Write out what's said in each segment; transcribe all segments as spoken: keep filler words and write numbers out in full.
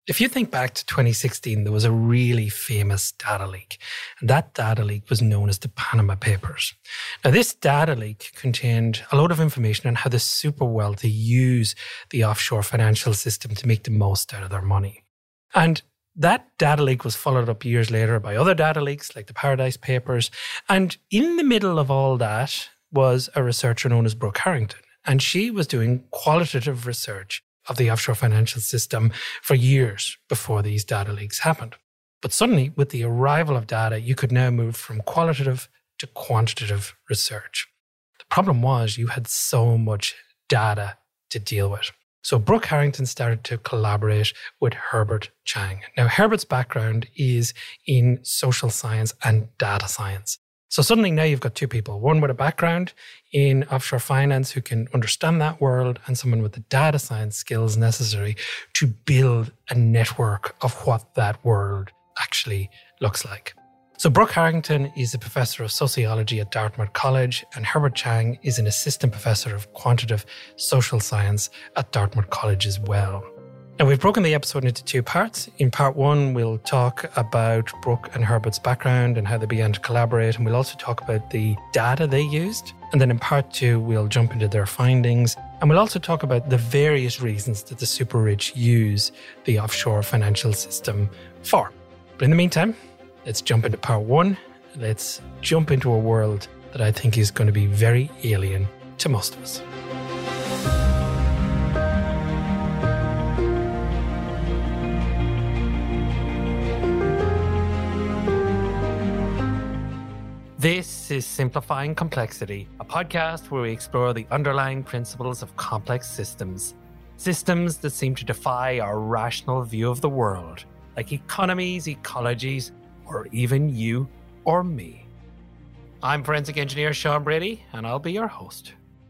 If you think back to twenty sixteen, there was a really famous data leak. And that data leak was known as the Panama Papers. Now, this data leak contained a lot of information on how the super wealthy use the offshore financial system to make the most out of their money. And that data leak was followed up years later by other data leaks like the Paradise Papers. And in the middle of all that was a researcher known as Brooke Harrington. And she was doing qualitative research of the offshore financial system for years before these data leaks happened. But suddenly, with the arrival of data, you could now move from qualitative to quantitative research. The problem was you had so much data to deal with. So Brooke Harrington started to collaborate with Herbert Chang. Now, Herbert's background is in social science and data science. So suddenly now you've got two people, one with a background in offshore finance who can understand that world, and someone with the data science skills necessary to build a network of what that world actually looks like. So Brooke Harrington is a professor of sociology at Dartmouth College, and Herbert Chang is an assistant professor of quantitative social science at Dartmouth College as well. And we've broken the episode into two parts. In part one, we'll talk about Brooke and Herbert's background and how they began to collaborate. And we'll also talk about the data they used. And then in part two, we'll jump into their findings. And we'll also talk about the various reasons that the super rich use the offshore financial system for. But in the meantime, let's jump into part one. Let's jump into a world that I think is going to be very alien to most of us. This is Simplifying Complexity, a podcast where we explore the underlying principles of complex systems. Systems that seem to defy our rational view of the world, like economies, ecologies, or even you or me. I'm forensic engineer Sean Brady, and I'll be your host.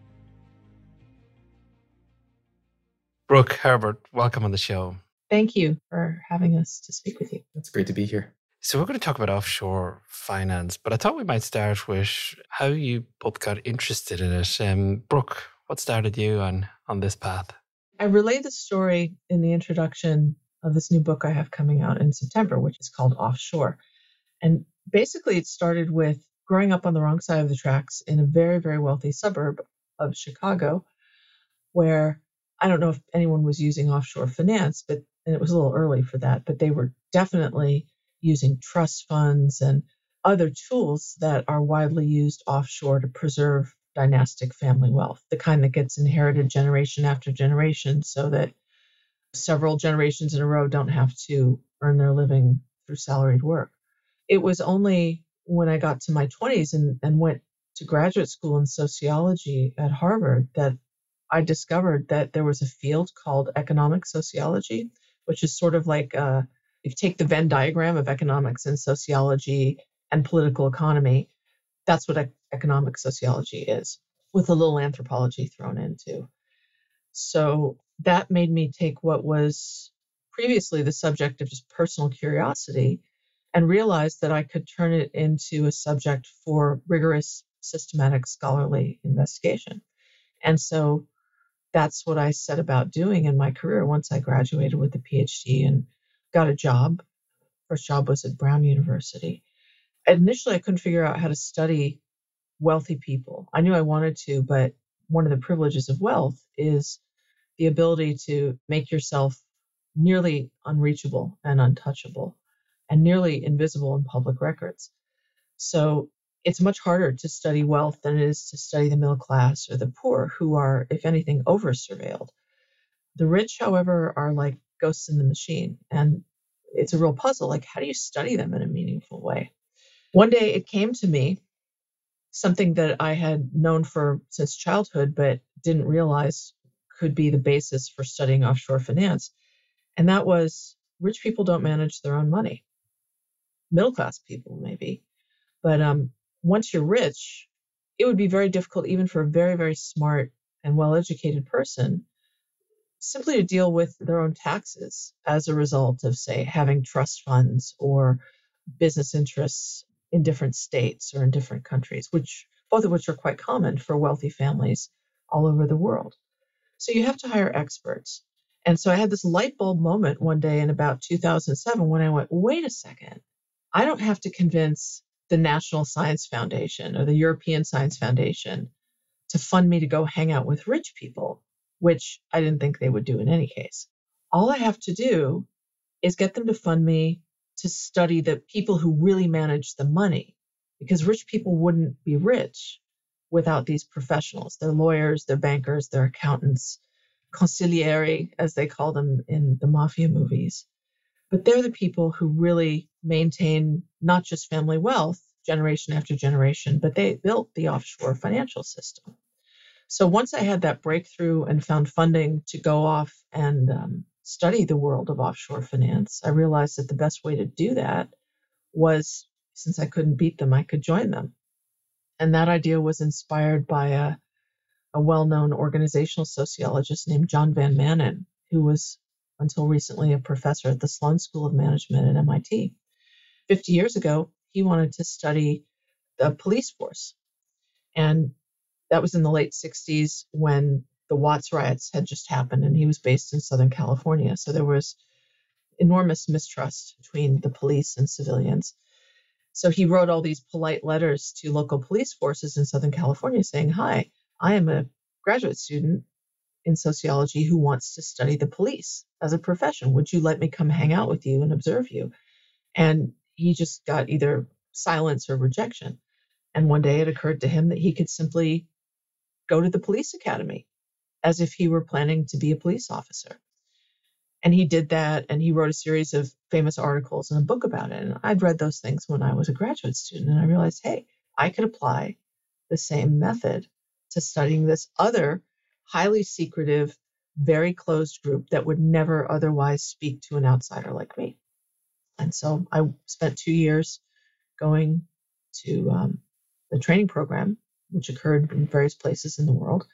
Brooke, Herbert, welcome on the show. Thank you for having us to speak with you. It's great to be here. So we're going to talk about offshore finance, but I thought we might start with how you both got interested in it. Um, Brooke, what started you on, on this path? I relay the story in the introduction of this new book I have coming out in September, which is called Offshore. And basically it started with growing up on the wrong side of the tracks in a very, very wealthy suburb of Chicago, where I don't know if anyone was using offshore finance, but and it was a little early for that, but they were definitely using trust funds and other tools that are widely used offshore to preserve dynastic family wealth, the kind that gets inherited generation after generation so that several generations in a row don't have to earn their living through salaried work. It was only when I got to my twenties and, and went to graduate school in sociology at Harvard that I discovered that there was a field called economic sociology, which is sort of like a if you take the Venn diagram of economics and sociology and political economy, that's what economic sociology is, with a little anthropology thrown in too. So that made me take what was previously the subject of just personal curiosity and realize that I could turn it into a subject for rigorous, systematic, scholarly investigation. And so that's what I set about doing in my career once I graduated with a PhD and got a job. First job was at Brown University. Initially, I couldn't figure out how to study wealthy people. I knew I wanted to, but one of the privileges of wealth is the ability to make yourself nearly unreachable and untouchable and nearly invisible in public records. So it's much harder to study wealth than it is to study the middle class or the poor, who are, if anything, over-surveilled. The rich, however, are like ghosts in the machine. And it's a real puzzle. Like, how do you study them in a meaningful way? One day it came to me, something that I had known for since childhood, but didn't realize could be the basis for studying offshore finance. And that was rich people don't manage their own money. Middle class people, maybe. But um, once you're rich, it would be very difficult, even for a very, very smart and well-educated person, simply to deal with their own taxes as a result of, say, having trust funds or business interests in different states or in different countries, which both of which are quite common for wealthy families all over the world. So you have to hire experts. And so I had this light bulb moment one day in about two thousand seven when I went, wait a second, I don't have to convince the National Science Foundation or the European Science Foundation to fund me to go hang out with rich people, which I didn't think they would do in any case. All I have to do is get them to fund me to study the people who really manage the money, because rich people wouldn't be rich without these professionals. They're lawyers, they're bankers, they're accountants, consiglieri, as they call them in the mafia movies. But they're the people who really maintain not just family wealth generation after generation, but they built the offshore financial system. So once I had that breakthrough and found funding to go off and um, study the world of offshore finance, I realized that the best way to do that was, since I couldn't beat them, I could join them. And that idea was inspired by a, a well-known organizational sociologist named John Van Manen, who was until recently a professor at the Sloan School of Management at M I T. fifty years ago, he wanted to study the police force. And that was in the late sixties when the Watts riots had just happened, and he was based in Southern California. So there was enormous mistrust between the police and civilians. So he wrote all these polite letters to local police forces in Southern California saying, hi, I am a graduate student in sociology who wants to study the police as a profession. Would you let me come hang out with you and observe you? And he just got either silence or rejection. And one day it occurred to him that he could simply go to the police academy as if he were planning to be a police officer. And he did that, and he wrote a series of famous articles and a book about it. And I'd read those things when I was a graduate student, and I realized, hey, I could apply the same method to studying this other highly secretive, very closed group that would never otherwise speak to an outsider like me. And so I spent two years going to um, the training program, which occurred in various places in the world,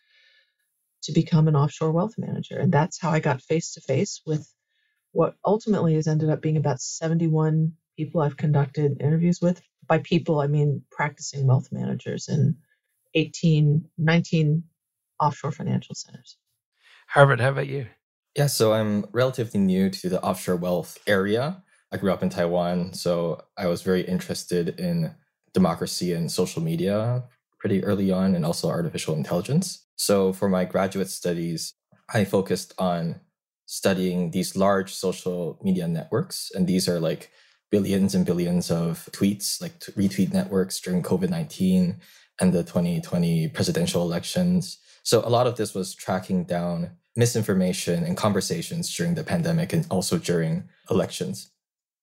to become an offshore wealth manager. And that's how I got face to face with what ultimately has ended up being about seventy-one people I've conducted interviews with. By people, I mean practicing wealth managers in eighteen, nineteen offshore financial centers. Harvard, how about you? Yeah, so I'm relatively new to the offshore wealth area. I grew up in Taiwan, so I was very interested in democracy and social media pretty early on, and also artificial intelligence. So for my graduate studies, I focused on studying these large social media networks. And these are like billions and billions of tweets, like retweet networks during COVID nineteen and the twenty twenty presidential elections. So a lot of this was tracking down misinformation and conversations during the pandemic and also during elections.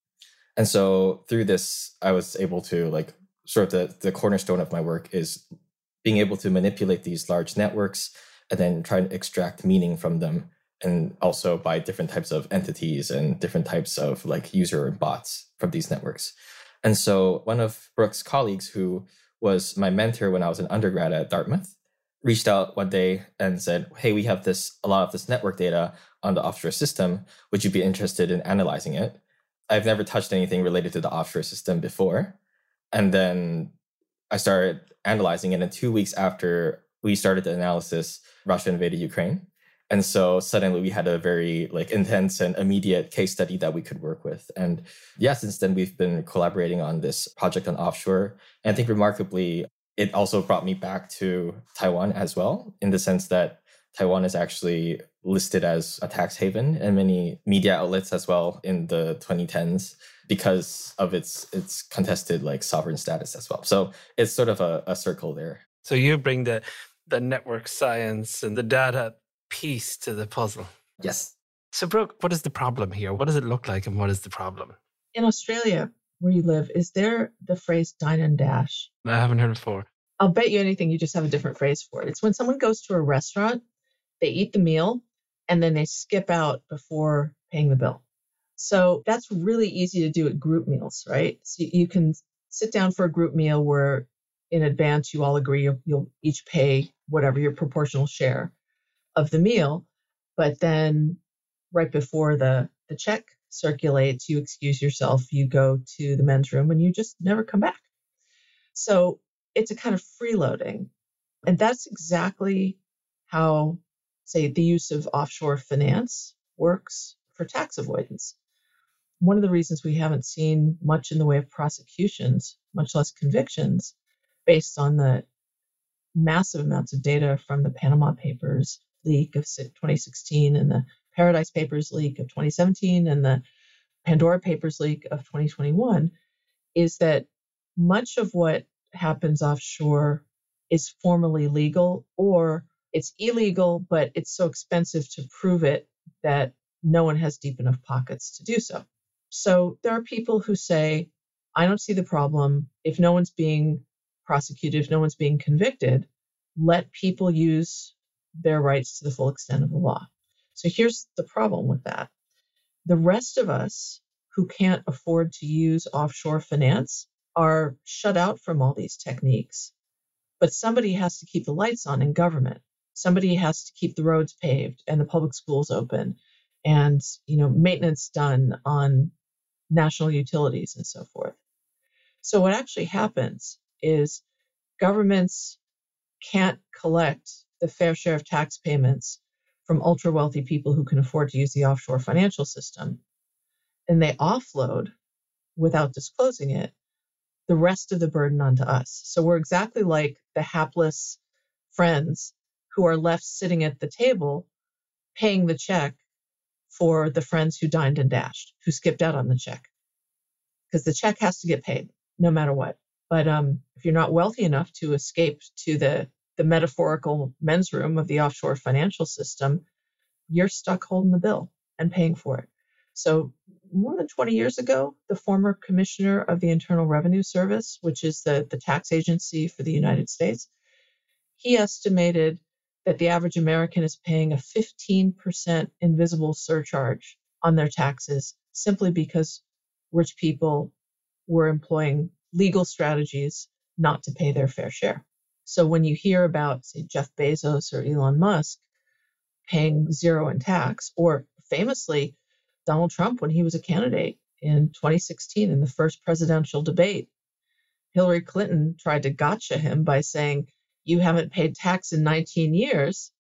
And so through this, I was able to like sort of the, the cornerstone of my work is being able to manipulate these large networks and then try to extract meaning from them, and also by different types of entities and different types of like user bots from these networks. And so one of Brooke's colleagues, who was my mentor when I was an undergrad at Dartmouth, reached out one day and said, hey, we have this a lot of this network data on the offshore system. Would you be interested in analyzing it? I've never touched anything related to the offshore system before. And then I started analyzing it. And two weeks after we started the analysis, Russia invaded Ukraine. And so suddenly we had a very like intense and immediate case study that we could work with. And yeah, since then we've been collaborating on this project on offshore. And I think remarkably, it also brought me back to Taiwan as well, in the sense that Taiwan is actually listed as a tax haven in many media outlets as well in the twenty tens because of its its contested like sovereign status as well. So it's sort of a, a circle there. So you bring the the network science and the data piece to the puzzle. Yes. So Brooke, what is the problem here? What does it look like, and what is the problem? In Australia, where you live, is there the phrase dine and dash? I haven't heard it before. I'll bet you anything you just have a different phrase for it. It's when someone goes to a restaurant, they eat the meal, and then they skip out before paying the bill. So that's really easy to do at group meals, right? So you can sit down for a group meal where in advance you all agree you'll, you'll each pay whatever your proportional share of the meal. But then right before the, the check circulates, you excuse yourself, you go to the men's room, and you just never come back. So it's a kind of freeloading. And that's exactly how, say, the use of offshore finance works for tax avoidance. One of the reasons we haven't seen much in the way of prosecutions, much less convictions, based on the massive amounts of data from the Panama Papers leak of twenty sixteen and the Paradise Papers leak of twenty seventeen and the Pandora Papers leak of twenty twenty-one, is that much of what happens offshore is formally legal, or it's illegal, but it's so expensive to prove it that no one has deep enough pockets to do so. So there are people who say, I don't see the problem. If no one's being prosecuted, if no one's being convicted, let people use their rights to the full extent of the law. So here's the problem with that. The rest of us who can't afford to use offshore finance are shut out from all these techniques. But somebody has to keep the lights on in government. Somebody has to keep the roads paved and the public schools open and, you know, maintenance done on national utilities and so forth. So what actually happens is governments can't collect the fair share of tax payments from ultra wealthy people who can afford to use the offshore financial system, and they offload, without disclosing it, the rest of the burden onto us. So we're exactly like the hapless friends who are left sitting at the table paying the check for the friends who dined and dashed, who skipped out on the check. Because the check has to get paid no matter what. But um, if you're not wealthy enough to escape to the, the metaphorical men's room of the offshore financial system, you're stuck holding the bill and paying for it. So more than twenty years ago, the former commissioner of the Internal Revenue Service, which is the, the tax agency for the United States, he estimated that the average American is paying a fifteen percent invisible surcharge on their taxes simply because rich people were employing legal strategies not to pay their fair share. So when you hear about, say, Jeff Bezos or Elon Musk paying zero in tax, or famously, Donald Trump, when he was a candidate in twenty sixteen in the first presidential debate, Hillary Clinton tried to gotcha him by saying, you haven't paid tax in nineteen years.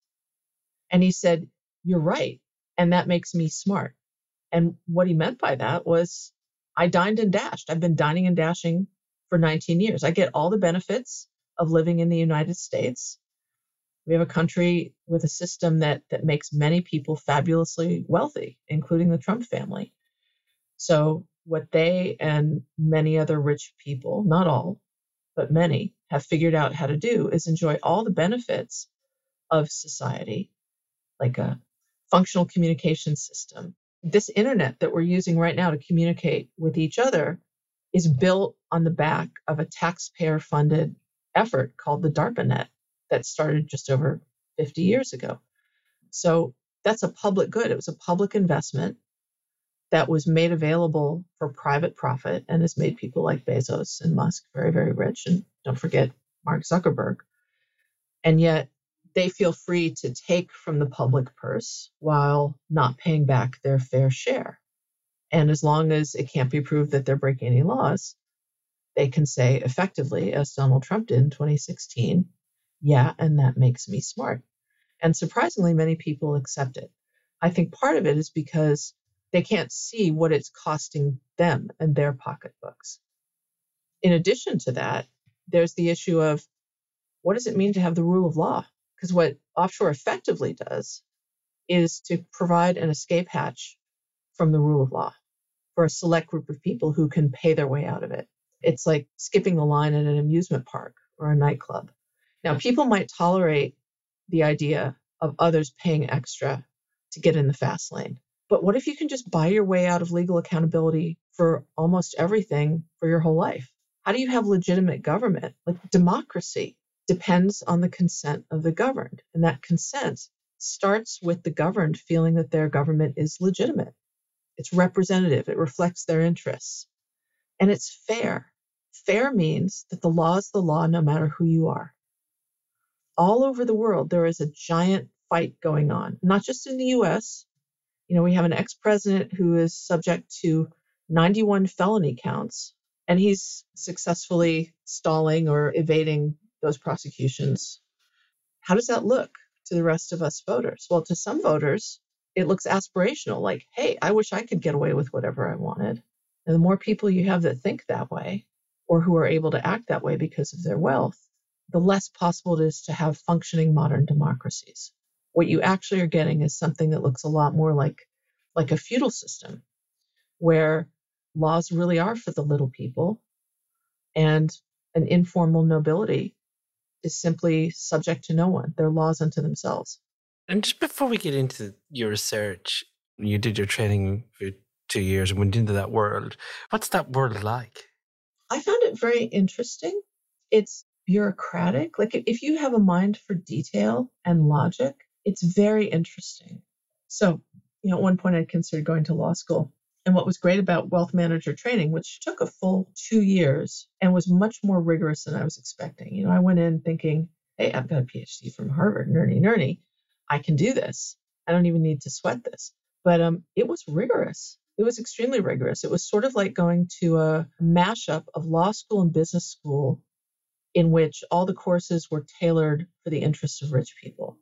And he said, you're right. And that makes me smart. And what he meant by that was, I dined and dashed. I've been dining and dashing for nineteen years. I get all the benefits of living in the United States. We have a country with a system that that makes many people fabulously wealthy, including the Trump family. So what they and many other rich people, not all, but many, have figured out how to do is enjoy all the benefits of society, like a functional communication system. This internet that we're using right now to communicate with each other is built on the back of a taxpayer-funded effort called the DARPANet that started just over fifty years ago. So that's a public good. It was a public investment that was made available for private profit and has made people like Bezos and Musk very, very rich. And don't forget Mark Zuckerberg. And yet they feel free to take from the public purse while not paying back their fair share. And as long as it can't be proved that they're breaking any laws, they can say effectively, as Donald Trump did in twenty sixteen, yeah, and that makes me smart. And surprisingly, many people accept it. I think part of it is because they can't see what it's costing them and their pocketbooks. In addition to that, there's the issue of what does it mean to have the rule of law? Because what offshore effectively does is to provide an escape hatch from the rule of law for a select group of people who can pay their way out of it. It's like skipping the line at an amusement park or a nightclub. Now, people might tolerate the idea of others paying extra to get in the fast lane. But what if you can just buy your way out of legal accountability for almost everything for your whole life? How do you have legitimate government? Like democracy depends on the consent of the governed. And that consent starts with the governed feeling that their government is legitimate. It's representative. It reflects their interests. And it's fair. Fair means that the law is the law no matter who you are. All over the world, there is a giant fight going on, not just in the U S. You know, we have an ex-president who is subject to ninety-one felony counts, and he's successfully stalling or evading those prosecutions. How does that look to the rest of us voters? Well, to some voters, it looks aspirational, like, hey, I wish I could get away with whatever I wanted. And the more people you have that think that way, or who are able to act that way because of their wealth, the less possible it is to have functioning modern democracies. What you actually are getting is something that looks a lot more like, like a feudal system, where laws really are for the little people, and an informal nobility is simply subject to no one. They're laws unto themselves. And just before we get into your research, you did your training for two years and went into that world. What's that world like? I found it very interesting. It's bureaucratic. Like if you have a mind for detail and logic, it's very interesting. So, you know, at one point I'd considered going to law school. And what was great about wealth manager training, which took a full two years and was much more rigorous than I was expecting. You know, I went in thinking, hey, I've got a PhD from Harvard, nerdy, nerdy. I can do this. I don't even need to sweat this. But um, it was rigorous. It was extremely rigorous. It was sort of like going to a mashup of law school and business school in which all the courses were tailored for the interests of rich people.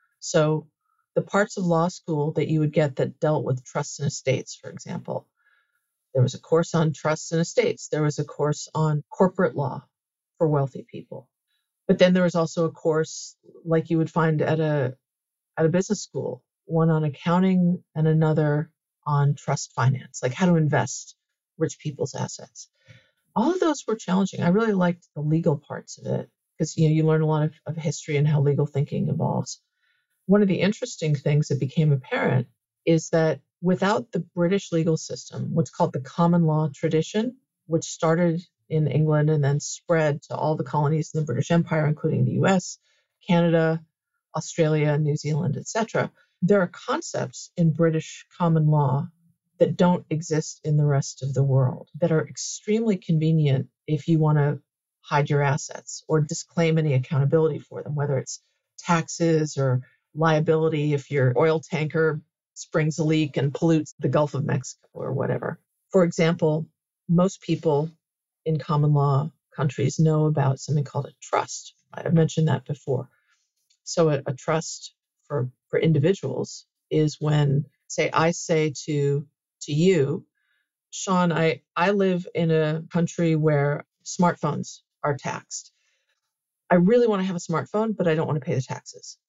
So the parts of law school that you would get that dealt with trusts and estates, for example, there was a course on trusts and estates. There was a course on corporate law for wealthy people. But then there was also a course like you would find at a at a business school, one on accounting and another on trust finance, like how to invest rich people's assets. All of those were challenging. I really liked the legal parts of it because, you know, you learn a lot of, of history and how legal thinking evolves. One of the interesting things that became apparent is that without the British legal system, what's called the common law tradition, which started in England and then spread to all the colonies in the British Empire, including the U S, Canada, Australia, New Zealand, et cetera, there are concepts in British common law that don't exist in the rest of the world that are extremely convenient if you want to hide your assets or disclaim any accountability for them, whether it's taxes or liability if your oil tanker springs a leak and pollutes the Gulf of Mexico or whatever. For example, most people in common law countries know about something called a trust. I've mentioned that before. So a, a trust for, for individuals is when, say, I say to to you, Sean, I, I live in a country where smartphones are taxed. I really want to have a smartphone, but I don't want to pay the taxes.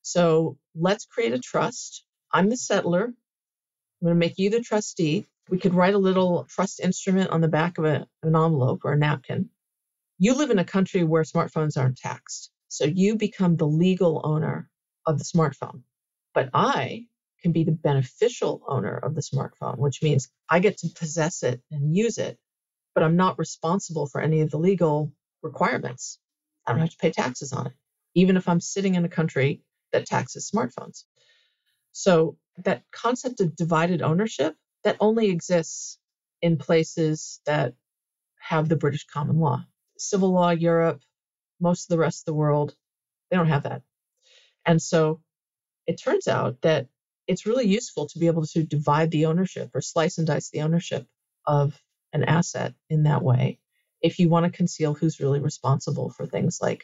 So let's create a trust. I'm the settler. I'm going to make you the trustee. We could write a little trust instrument on the back of a, an envelope or a napkin. You live in a country where smartphones aren't taxed. So you become the legal owner of the smartphone. But I can be the beneficial owner of the smartphone, which means I get to possess it and use it, but I'm not responsible for any of the legal requirements. I don't have to pay taxes on it, even if I'm sitting in a country that taxes smartphones. So that concept of divided ownership, that only exists in places that have the British common law. Civil law, Europe, most of the rest of the world, they don't have that. And so it turns out that it's really useful to be able to divide the ownership or slice and dice the ownership of an asset in that way if you want to conceal who's really responsible for things like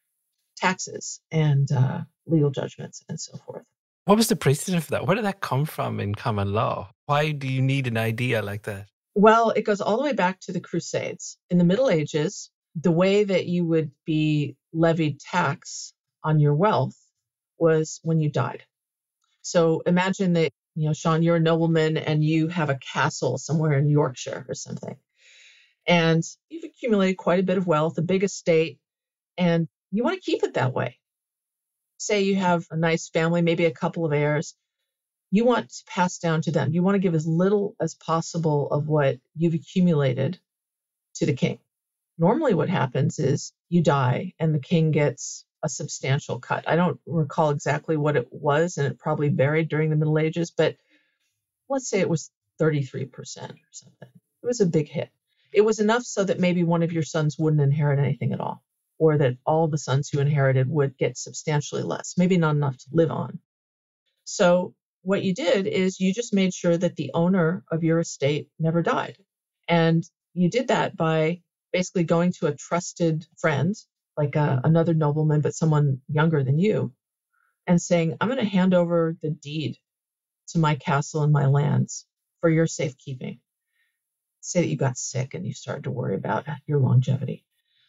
taxes and uh, legal judgments and so forth. What was the precedent for that? Where did that come from in common law? Why do you need an idea like that? Well, it goes all the way back to the Crusades. In the Middle Ages, the way that you would be levied tax on your wealth was when you died. So imagine that, you know, Sean, you're a nobleman and you have a castle somewhere in Yorkshire or something. And you've accumulated quite a bit of wealth, a big estate, and you want to keep it that way. Say you have a nice family, maybe a couple of heirs. You want to pass down to them. You want to give as little as possible of what you've accumulated to the king. Normally what happens is you die and the king gets a substantial cut. I don't recall exactly what it was, and it probably varied during the Middle Ages, but let's say it was thirty-three percent or something. It was a big hit. It was enough so that maybe one of your sons wouldn't inherit anything at all, or that all the sons who inherited would get substantially less, maybe not enough to live on. So what you did is you just made sure that the owner of your estate never died. And you did that by basically going to a trusted friend, like a, another nobleman, but someone younger than you, and saying, I'm going to hand over the deed to my castle and my lands for your safekeeping. Say that you got sick and you started to worry about your longevity.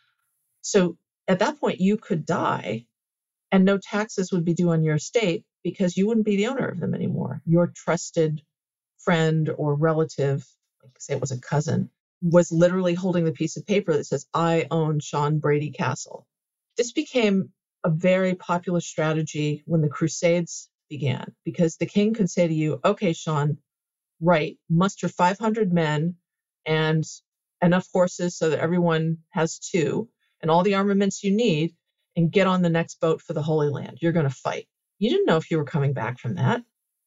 So at that point, you could die and no taxes would be due on your estate because you wouldn't be the owner of them anymore. Your trusted friend or relative, like say it was a cousin, was literally holding the piece of paper that says, I own Sean Brady Castle. This became a very popular strategy when the Crusades began, because the king could say to you, okay, Sean, right, muster five hundred men and enough horses so that everyone has two and all the armaments you need, and get on the next boat for the Holy Land. You're going to fight. You didn't know if you were coming back from that.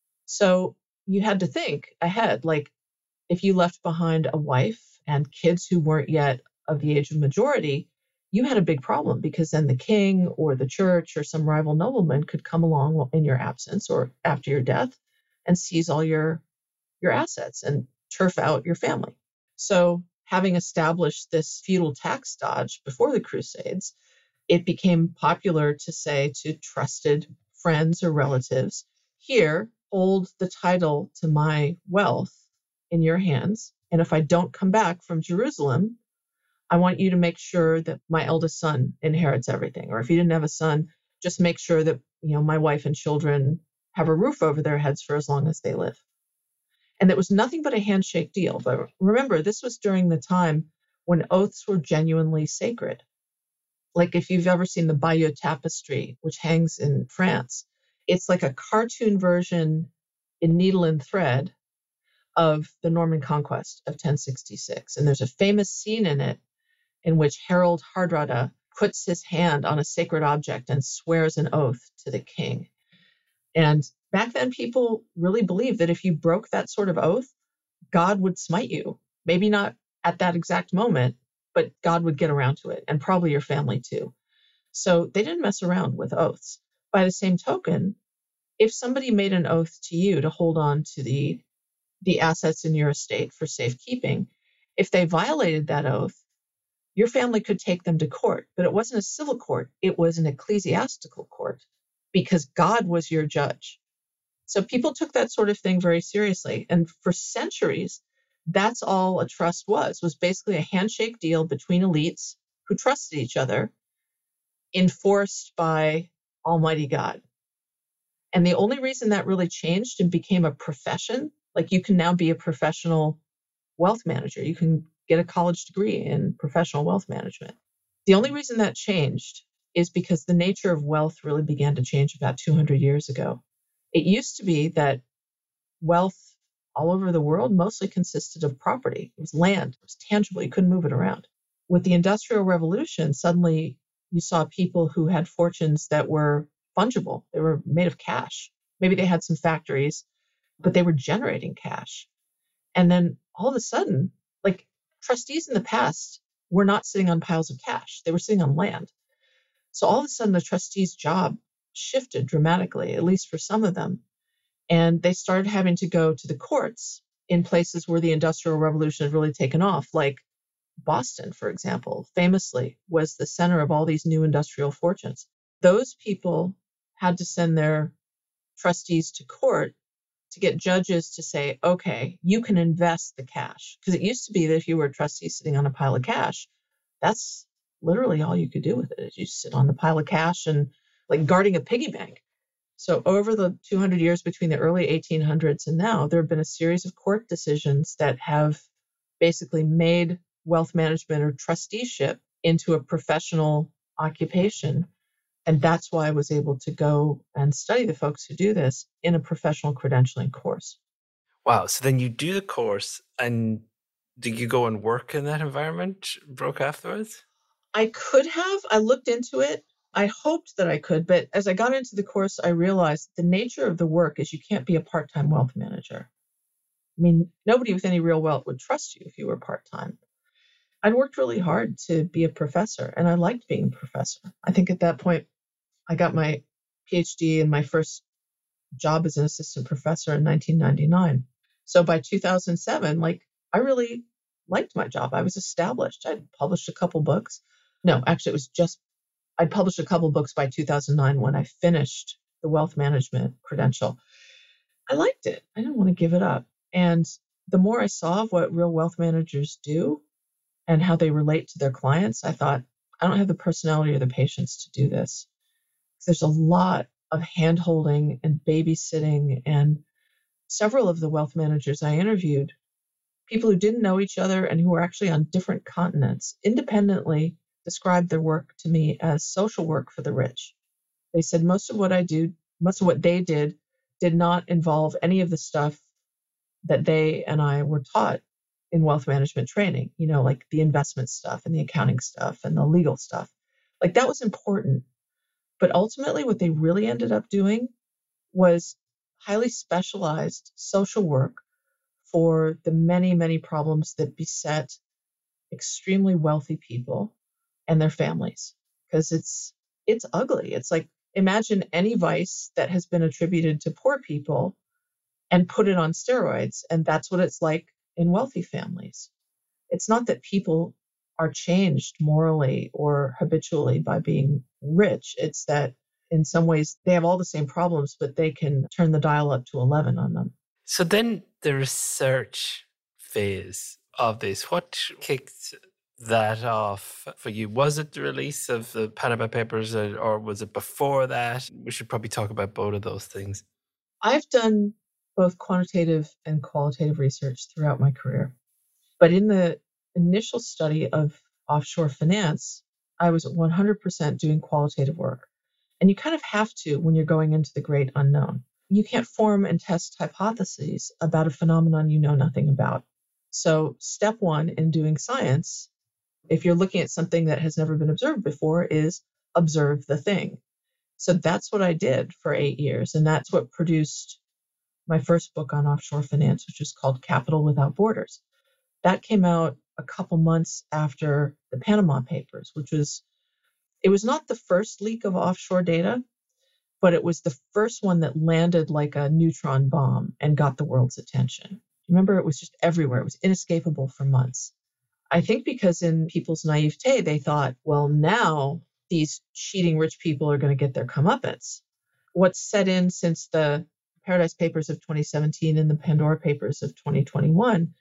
So you had to think ahead, like if you left behind a wife and kids who weren't yet of the age of majority, you had a big problem, because then the king or the church or some rival nobleman could come along in your absence or after your death and seize all your, your assets and turf out your family. So having established this feudal tax dodge before the Crusades, it became popular to say to trusted friends or relatives, here, hold the title to my wealth in your hands. And if I don't come back from Jerusalem, I want you to make sure that my eldest son inherits everything. Or if you didn't have a son, just make sure that, you know, my wife and children have a roof over their heads for as long as they live. And it was nothing but a handshake deal. But remember, this was during the time when oaths were genuinely sacred. Like if you've ever seen the Bayeux Tapestry, which hangs in France, it's like a cartoon version in needle and thread of the Norman conquest of ten sixty-six. And there's a famous scene in it in which Harold Hardrada puts his hand on a sacred object and swears an oath to the king. And back then, people really believed that if you broke that sort of oath, God would smite you. Maybe not at that exact moment, but God would get around to it, and probably your family too. So they didn't mess around with oaths. By the same token, if somebody made an oath to you to hold on to the, the assets in your estate for safekeeping, if they violated that oath, your family could take them to court. But it wasn't a civil court, it was an ecclesiastical court, because God was your judge. So people took that sort of thing very seriously. And for centuries, that's all a trust was, was basically a handshake deal between elites who trusted each other, enforced by Almighty God. And the only reason that really changed and became a profession, like you can now be a professional wealth manager, you can get a college degree in professional wealth management. The only reason that changed is because the nature of wealth really began to change about two hundred years ago. It used to be that wealth all over the world mostly consisted of property. It was land, it was tangible, you couldn't move it around. With the Industrial Revolution, suddenly you saw people who had fortunes that were fungible. They were made of cash. Maybe they had some factories, but they were generating cash. And then all of a sudden, like trustees in the past were not sitting on piles of cash. They were sitting on land. So all of a sudden, the trustee's job shifted dramatically, at least for some of them. And they started having to go to the courts in places where the Industrial Revolution had really taken off, like Boston, for example, famously was the center of all these new industrial fortunes. Those people had to send their trustees to court to get judges to say, okay, you can invest the cash. Because it used to be that if you were a trustee sitting on a pile of cash, that's literally all you could do with it, is you sit on the pile of cash and like guarding a piggy bank. So over the two hundred years between the early eighteen hundreds and now, there have been a series of court decisions that have basically made wealth management or trusteeship into a professional occupation. And that's why I was able to go and study the folks who do this in a professional credentialing course. Wow. So then you do the course, and do you go and work in that environment, Brooke, afterwards? I could have. I looked into it. I hoped that I could, but as I got into the course, I realized the nature of the work is you can't be a part-time wealth manager. I mean, nobody with any real wealth would trust you if you were part-time. I'd worked really hard to be a professor, and I liked being a professor. I think at that point, I got my PhD and my first job as an assistant professor in nineteen ninety-nine. So by two thousand seven, like, I really liked my job. I was established. I'd published a couple books. No, actually, it was just, I'd published a couple books by two thousand nine when I finished the wealth management credential. I liked it. I didn't want to give it up. And the more I saw of what real wealth managers do and how they relate to their clients, I thought, I don't have the personality or the patience to do this. There's a lot of hand-holding and babysitting, and several of the wealth managers I interviewed, people who didn't know each other and who were actually on different continents, independently described their work to me as social work for the rich. They said most of what I do, most of what they did, did not involve any of the stuff that they and I were taught in wealth management training, you know, like the investment stuff and the accounting stuff and the legal stuff. Like that was important. But ultimately, what they really ended up doing was highly specialized social work for the many, many problems that beset extremely wealthy people and their families. Because it's it's ugly. It's like, imagine any vice that has been attributed to poor people and put it on steroids. And that's what it's like in wealthy families. It's not that people are changed morally or habitually by being rich. It's that in some ways they have all the same problems, but they can turn the dial up to eleven on them. So then the research phase of this, what kicked that off for you? Was it the release of the Panama Papers, or was it before that? We should probably talk about both of those things. I've done both quantitative and qualitative research throughout my career. But in the initial study of offshore finance, I was one hundred percent doing qualitative work. And you kind of have to when you're going into the great unknown. You can't form and test hypotheses about a phenomenon you know nothing about. So step one in doing science, if you're looking at something that has never been observed before, is observe the thing. So that's what I did for eight years. And that's what produced my first book on offshore finance, which is called Capital Without Borders. That came out a couple months after the Panama Papers, which was, it was not the first leak of offshore data, but it was the first one that landed like a neutron bomb and got the world's attention. Remember, it was just everywhere. It was inescapable for months. I think because in people's naivete, they thought, well, now these cheating rich people are going to get their comeuppance. What's set in since the Paradise Papers of twenty seventeen and the Pandora Papers of twenty twenty-one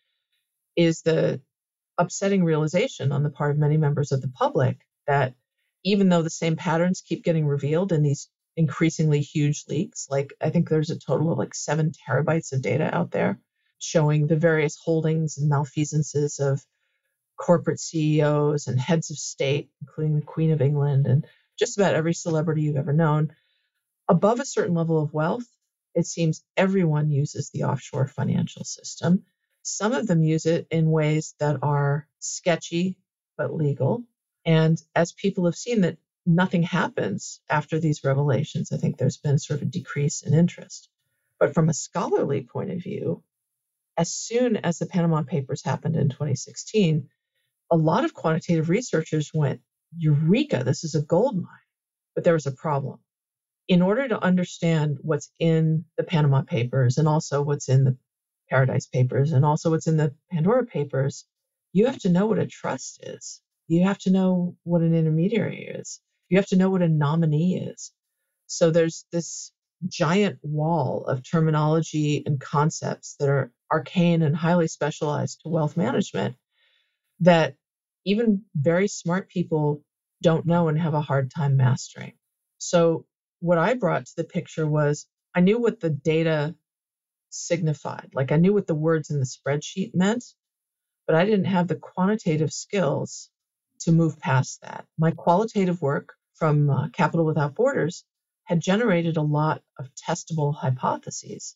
is the upsetting realization on the part of many members of the public that even though the same patterns keep getting revealed in these increasingly huge leaks, like I think there's a total of like seven terabytes of data out there showing the various holdings and malfeasances of corporate C E Os and heads of state, including the Queen of England and just about every celebrity you've ever known. Above a certain level of wealth, it seems everyone uses the offshore financial system. Some of them use it in ways that are sketchy but legal. And as people have seen that nothing happens after these revelations, I think there's been sort of a decrease in interest. But from a scholarly point of view, as soon as the Panama Papers happened in twenty sixteen, a lot of quantitative researchers went, Eureka, this is a gold mine. But there was a problem. In order to understand what's in the Panama Papers and also what's in the Paradise Papers and also what's in the Pandora Papers, you have to know what a trust is. You have to know what an intermediary is. You have to know what a nominee is. So there's this giant wall of terminology and concepts that are arcane and highly specialized to wealth management that even very smart people don't know and have a hard time mastering. So what I brought to the picture was I knew what the data signified. Like I knew what the words in the spreadsheet meant, but I didn't have the quantitative skills to move past that. My qualitative work from uh, Capital Without Borders had generated a lot of testable hypotheses.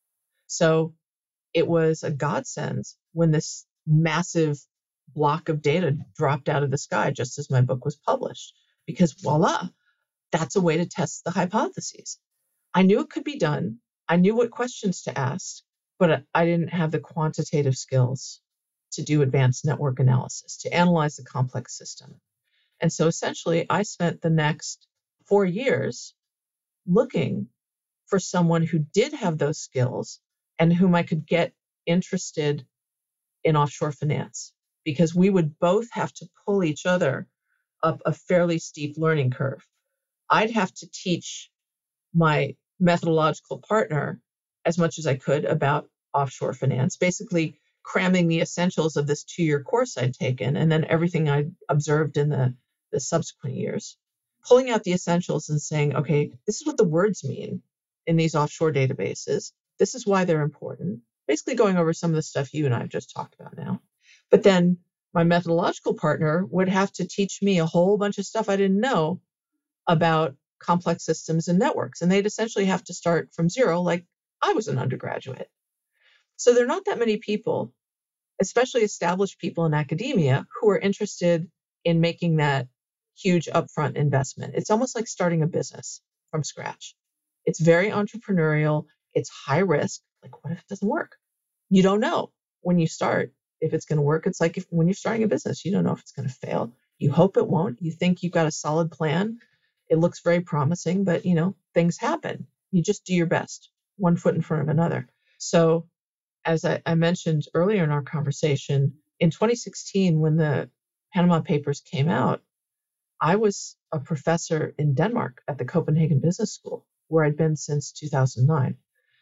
So it was a godsend when this massive block of data dropped out of the sky just as my book was published, because voila, that's a way to test the hypotheses. I knew it could be done. I knew what questions to ask, but I didn't have the quantitative skills to do advanced network analysis, to analyze the complex system. And so essentially, I spent the next four years looking for someone who did have those skills and whom I could get interested in offshore finance, because we would both have to pull each other up a fairly steep learning curve. I'd have to teach my methodological partner as much as I could about offshore finance, basically cramming the essentials of this two-year course I'd taken and then everything I'd observed in the, the subsequent years, pulling out the essentials and saying, okay, this is what the words mean in these offshore databases. This is why they're important. Basically going over some of the stuff you and I have just talked about now. But then my methodological partner would have to teach me a whole bunch of stuff I didn't know about complex systems and networks. And they'd essentially have to start from zero, like I was an undergraduate. So there are not that many people, especially established people in academia, who are interested in making that huge upfront investment. It's almost like starting a business from scratch. It's very entrepreneurial. It's high risk. Like, what if it doesn't work? You don't know when you start if it's going to work. It's like if, when you're starting a business, you don't know if it's going to fail. You hope it won't. You think you've got a solid plan. It looks very promising, but, you know, things happen. You just do your best, one foot in front of another. So as I, I mentioned earlier in our conversation, in twenty sixteen, when the Panama Papers came out, I was a professor in Denmark at the Copenhagen Business School, where I'd been since two thousand nine.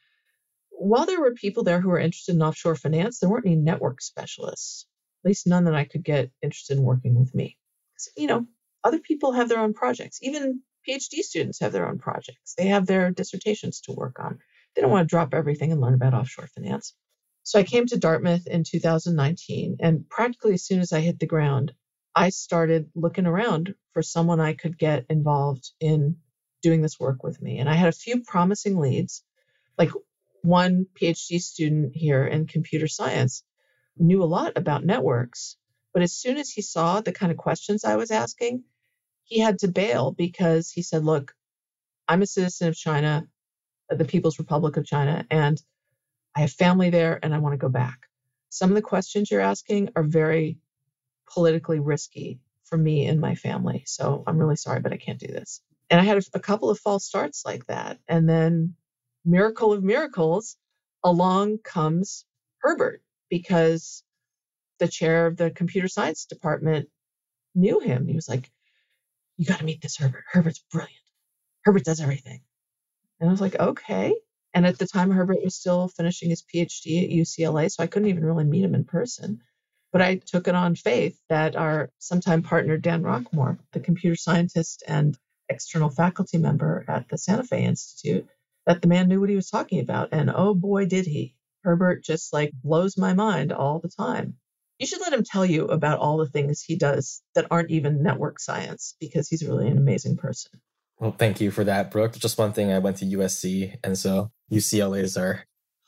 While there were people there who were interested in offshore finance, there weren't any network specialists, at least none that I could get interested in working with me. So, you know, other people have their own projects. Even PhD students have their own projects. They have their dissertations to work on. They don't want to drop everything and learn about offshore finance. So I came to Dartmouth in two thousand nineteen, and practically as soon as I hit the ground, I started looking around for someone I could get involved in doing this work with me. And I had a few promising leads, like one PhD student here in computer science knew a lot about networks, but as soon as he saw the kind of questions I was asking, he had to bail because he said, look, I'm a citizen of China, the People's Republic of China, and I have family there and I want to go back. Some of the questions you're asking are very politically risky for me and my family. So I'm really sorry, but I can't do this. And I had a, a couple of false starts like that. And then, miracle of miracles, along comes Herbert, because the chair of the computer science department knew him. He was like, you got to meet this Herbert. Herbert's brilliant. Herbert does everything. And I was like, okay. And at the time, Herbert was still finishing his PhD at U C L A, so I couldn't even really meet him in person. But I took it on faith that our sometime partner, Dan Rockmore, the computer scientist and external faculty member at the Santa Fe Institute, that the man knew what he was talking about. And oh boy, did he. Herbert just like blows my mind all the time. You should let him tell you about all the things he does that aren't even network science, because he's really an amazing person. Well, thank you for that, Brooke. Just one thing, I went to U S C, and so U C L A is our,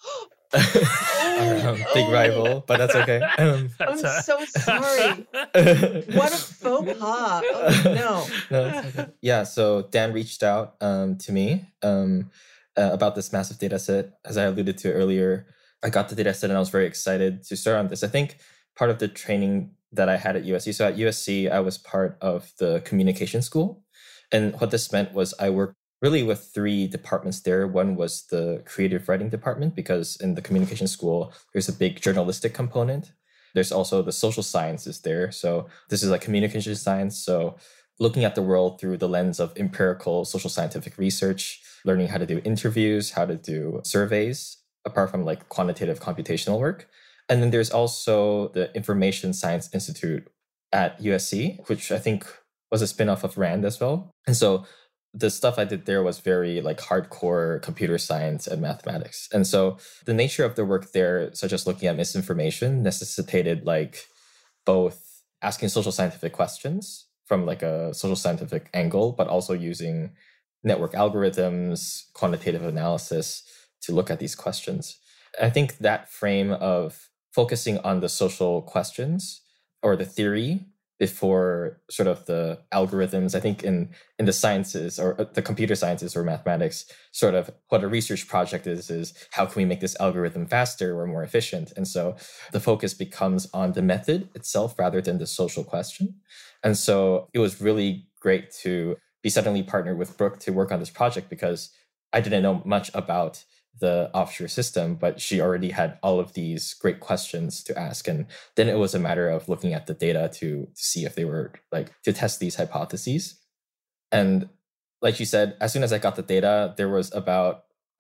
our um, big rival, but that's okay. Um, I'm so sorry. What a faux pas. Oh, no. no it's okay. Yeah, so Dan reached out um, to me um, uh, about this massive data set. As I alluded to earlier, I got the data set and I was very excited to start on this. I think part of the training that I had at U S C, so at U S C, I was part of the communication school. And what this meant was I worked really with three departments there. One was the creative writing department, because in the communication school, there's a big journalistic component. There's also the social sciences there. So this is like communication science. So looking at the world through the lens of empirical social scientific research, learning how to do interviews, how to do surveys, apart from like quantitative computational work. And then there's also the Information Science Institute at U S C, which I think was a spinoff of RAND as well. And so the stuff I did there was very like hardcore computer science and mathematics. And so the nature of the work there, such as looking at misinformation, necessitated like both asking social scientific questions from like a social scientific angle, but also using network algorithms, quantitative analysis to look at these questions. I think that frame of focusing on the social questions or the theory before sort of the algorithms, I think in, in the sciences or the computer sciences or mathematics, sort of what a research project is, is how can we make this algorithm faster or more efficient? And so the focus becomes on the method itself rather than the social question. And so it was really great to be suddenly partnered with Brooke to work on this project, because I didn't know much about the offshore system, but she already had all of these great questions to ask. And then it was a matter of looking at the data to, to see if they were like, to test these hypotheses. And like you said, as soon as I got the data, there was about,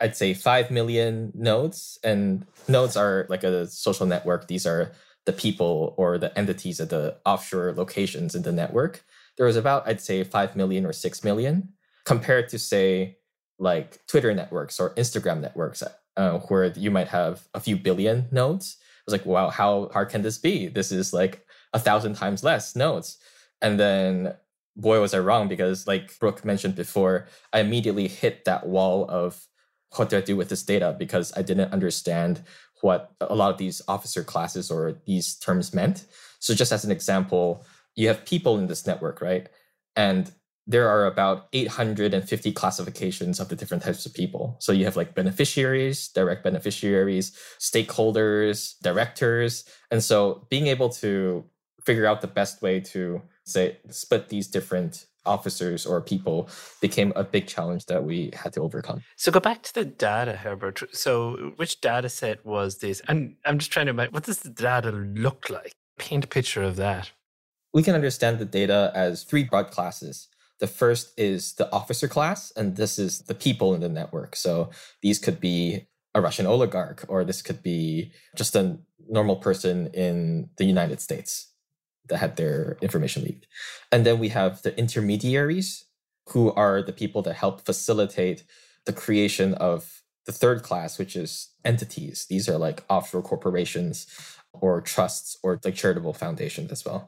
I'd say, five million nodes. And nodes are like a social network. These are the people or the entities at the offshore locations in the network. There was about, I'd say, five million or six million compared to, say, like Twitter networks or Instagram networks, uh, where you might have a few billion nodes. I was like, wow, how hard can this be? This is like a thousand times less nodes. And then, boy, was I wrong, because like Brooke mentioned before, I immediately hit that wall of what do I do with this data, because I didn't understand what a lot of these officer classes or these terms meant. So just as an example, you have people in this network, right? And there are about eight hundred fifty classifications of the different types of people. So you have like beneficiaries, direct beneficiaries, stakeholders, directors. And so being able to figure out the best way to, say, split these different officers or people became a big challenge that we had to overcome. So go back to the data, Herbert. So which data set was this? And I'm just trying to imagine, what does the data look like? Paint a picture of that. We can understand the data as three broad classes. The first is the officer class, and this is the people in the network. So these could be a Russian oligarch, or this could be just a normal person in the United States that had their information leaked. And then we have the intermediaries, who are the people that help facilitate the creation of the third class, which is entities. These are like offshore corporations or trusts or like charitable foundations as well.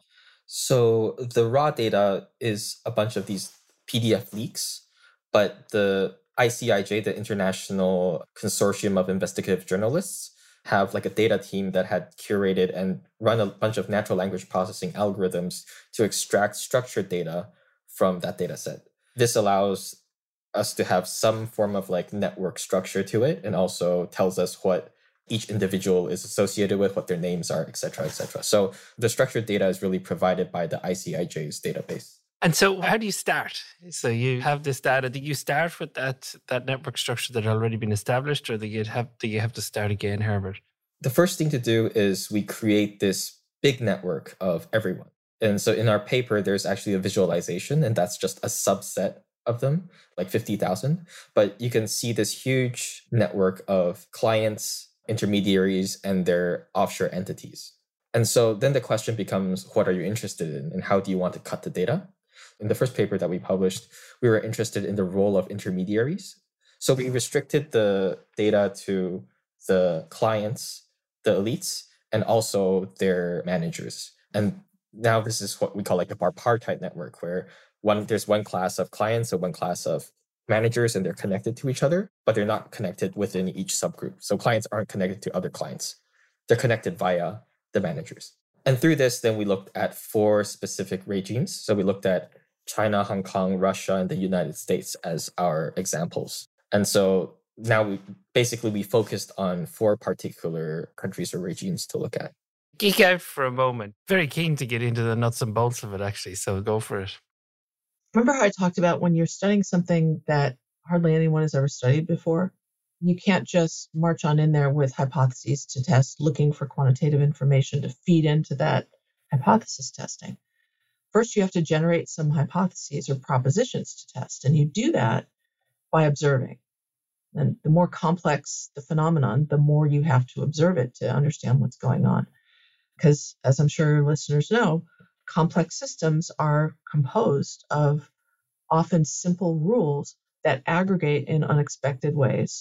So the raw data is a bunch of these P D F leaks, but the I C I J, the International Consortium of Investigative Journalists, have like a data team that had curated and run a bunch of natural language processing algorithms to extract structured data from that data set. This allows us to have some form of like network structure to it, and also tells us what each individual is associated with, what their names are, et cetera, et cetera. So the structured data is really provided by the I C I J's database. And so how do you start? So you have this data. Do you start with that that network structure that had already been established, or do you have, do you have to start again, Herbert? The first thing to do is we create this big network of everyone. And so in our paper, there's actually a visualization, and that's just a subset of them, like fifty thousand. But you can see this huge network of clients, intermediaries, and their offshore entities. And so then the question becomes, what are you interested in, and how do you want to cut the data? In the first paper that we published, we were interested in the role of intermediaries. So we restricted the data to the clients, the elites, and also their managers. And now this is what we call like a bipartite network, where one there's one class of clients and one class of managers, and they're connected to each other, but they're not connected within each subgroup. So clients aren't connected to other clients. They're connected via the managers. And through this, then we looked at four specific regimes. So we looked at China, Hong Kong, Russia, and the United States as our examples. And so now we basically we focused on four particular countries or regimes to look at. Geek out for a moment. Very keen to get into the nuts and bolts of it, actually. So go for it. Remember how I talked about when you're studying something that hardly anyone has ever studied before? You can't just march on in there with hypotheses to test, looking for quantitative information to feed into that hypothesis testing. First, you have to generate some hypotheses or propositions to test, and you do that by observing. And the more complex the phenomenon, the more you have to observe it to understand what's going on. Because, as I'm sure your listeners know, complex systems are composed of often simple rules that aggregate in unexpected ways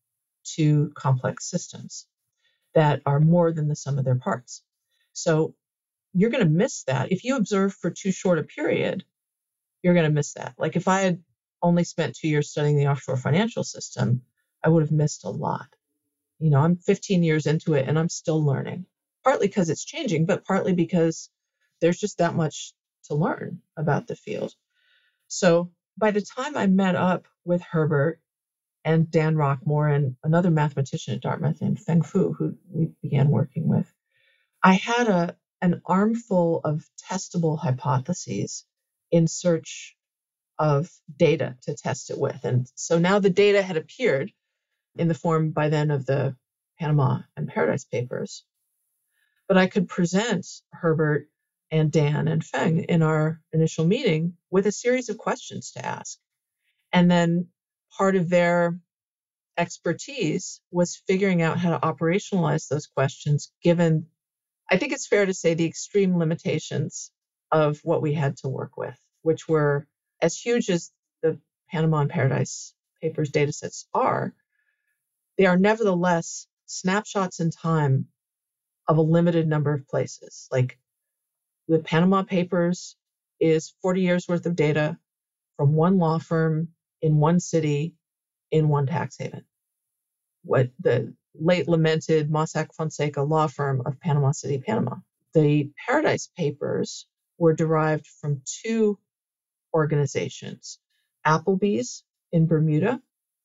to complex systems that are more than the sum of their parts. So you're going to miss that. If you observe for too short a period, you're going to miss that. Like if I had only spent two years studying the offshore financial system, I would have missed a lot. You know, I'm fifteen years into it and I'm still learning, partly because it's changing, but partly because there's just that much to learn about the field. So by the time I met up with Herbert and Dan Rockmore and another mathematician at Dartmouth named Feng Fu, who we began working with, I had a an armful of testable hypotheses in search of data to test it with. And so now the data had appeared in the form by then of the Panama and Paradise Papers. But I could present Herbert and Dan and Feng in our initial meeting with a series of questions to ask. And then part of their expertise was figuring out how to operationalize those questions, given, I think it's fair to say, the extreme limitations of what we had to work with, which were as huge as the Panama and Paradise Papers datasets are. They are nevertheless snapshots in time of a limited number of places. Like the Panama Papers is forty years worth of data from one law firm in one city in one tax haven. What the late lamented Mossack Fonseca law firm of Panama City, Panama. The Paradise Papers were derived from two organizations, Applebee's in Bermuda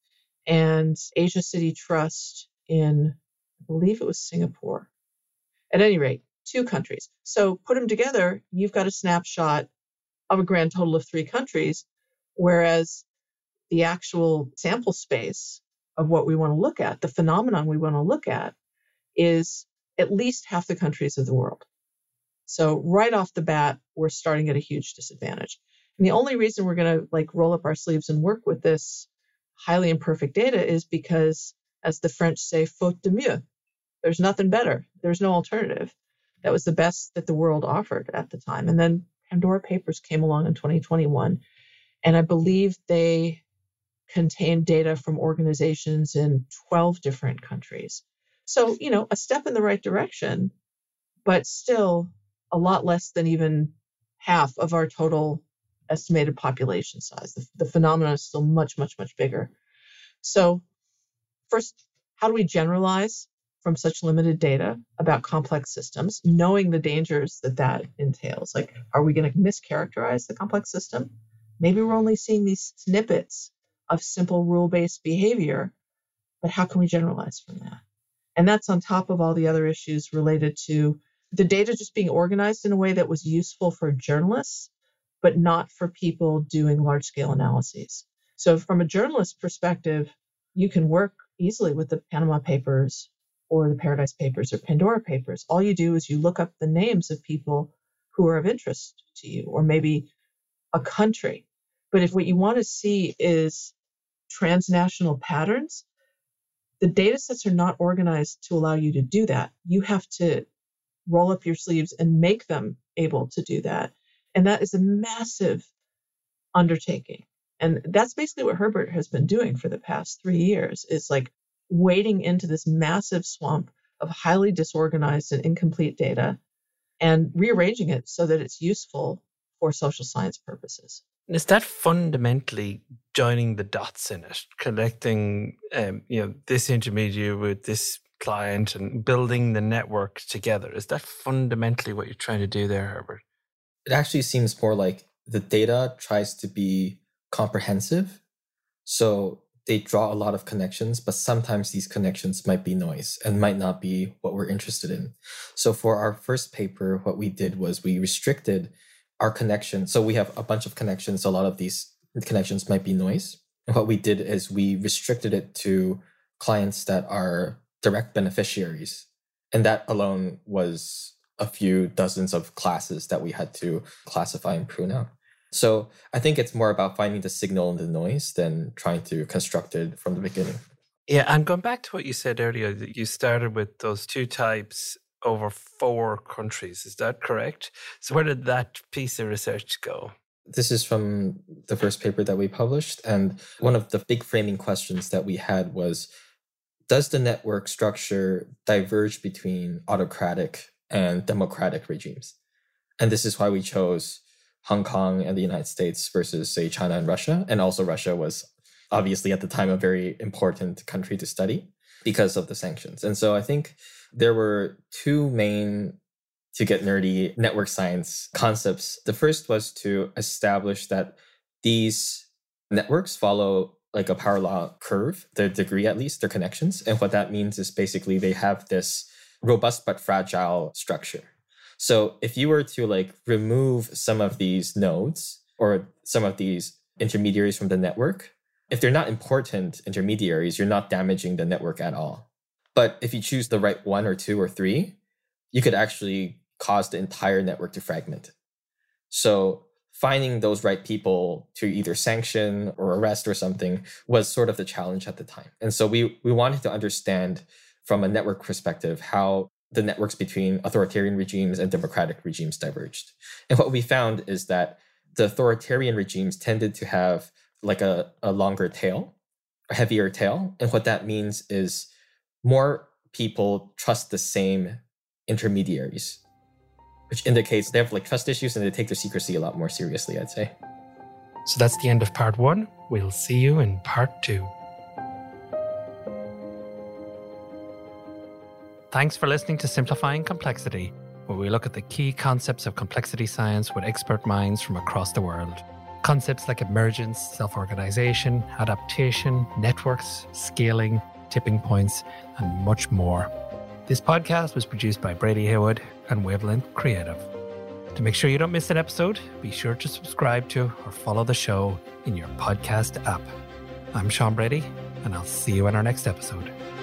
and Asia City Trust in, I believe it was Singapore. At any rate, two countries. So put them together, you've got a snapshot of a grand total of three countries, whereas the actual sample space of what we want to look at, the phenomenon we want to look at, is at least half the countries of the world. So right off the bat, we're starting at a huge disadvantage. And the only reason we're going to like roll up our sleeves and work with this highly imperfect data is because, as the French say, faute de mieux. There's nothing better. There's no alternative. That was the best that the world offered at the time. And then Pandora Papers came along in twenty twenty-one. And I believe they contain data from organizations in twelve different countries. So, you know, a step in the right direction, but still a lot less than even half of our total estimated population size. The, the phenomenon is still much, much, much bigger. So first, how do we generalize from such limited data about complex systems, knowing the dangers that that entails? Like, are we going to mischaracterize the complex system? Maybe we're only seeing these snippets of simple rule-based behavior, but how can we generalize from that? And that's on top of all the other issues related to the data just being organized in a way that was useful for journalists, but not for people doing large-scale analyses. So from a journalist perspective, you can work easily with the Panama Papers or the Paradise Papers or Pandora Papers. All you do is you look up the names of people who are of interest to you, or maybe a country. But if what you want to see is transnational patterns, the data sets are not organized to allow you to do that. You have to roll up your sleeves and make them able to do that. And that is a massive undertaking. And that's basically what Herbert has been doing for the past three years, is like wading into this massive swamp of highly disorganized and incomplete data and rearranging it so that it's useful for social science purposes. Is that fundamentally joining the dots in it, connecting um, you know, this intermediary with this client and building the network together? Is that fundamentally what you're trying to do there, Herbert? It actually seems more like the data tries to be comprehensive. So they draw a lot of connections, but sometimes these connections might be noise and might not be what we're interested in. So for our first paper, what we did was we restricted our connection. So we have a bunch of connections. A lot of these connections might be noise. And what we did is we restricted it to clients that are direct beneficiaries. And that alone was a few dozens of classes that we had to classify and prune out. So I think it's more about finding the signal in the noise than trying to construct it from the beginning. Yeah, and going back to what you said earlier, that you started with those two types over four countries. Is that correct? So where did that piece of research go? This is from the first paper that we published. And one of the big framing questions that we had was, does the network structure diverge between autocratic and democratic regimes? And this is why we chose Hong Kong and the United States versus, say, China and Russia. And also Russia was obviously at the time a very important country to study because of the sanctions. And so I think there were two main, to get nerdy, network science concepts. The first was to establish that these networks follow like a power law curve, their degree at least, their connections. And what that means is basically they have this robust but fragile structure. So if you were to like remove some of these nodes or some of these intermediaries from the network, if they're not important intermediaries, you're not damaging the network at all. But if you choose the right one or two or three, you could actually cause the entire network to fragment. So finding those right people to either sanction or arrest or something was sort of the challenge at the time. And so we we wanted to understand from a network perspective how the networks between authoritarian regimes and democratic regimes diverged. And what we found is that the authoritarian regimes tended to have like a, a longer tail, a heavier tail. And what that means is more people trust the same intermediaries, which indicates they have like trust issues and they take their secrecy a lot more seriously, I'd say. So that's the end of part one. We'll see you in part two. Thanks for listening to Simplifying Complexity, where we look at the key concepts of complexity science with expert minds from across the world. Concepts like emergence, self-organization, adaptation, networks, scaling, tipping points, and much more. This podcast was produced by Brady Haywood and Wavelength Creative. To make sure you don't miss an episode, be sure to subscribe to or follow the show in your podcast app. I'm Sean Brady, and I'll see you in our next episode.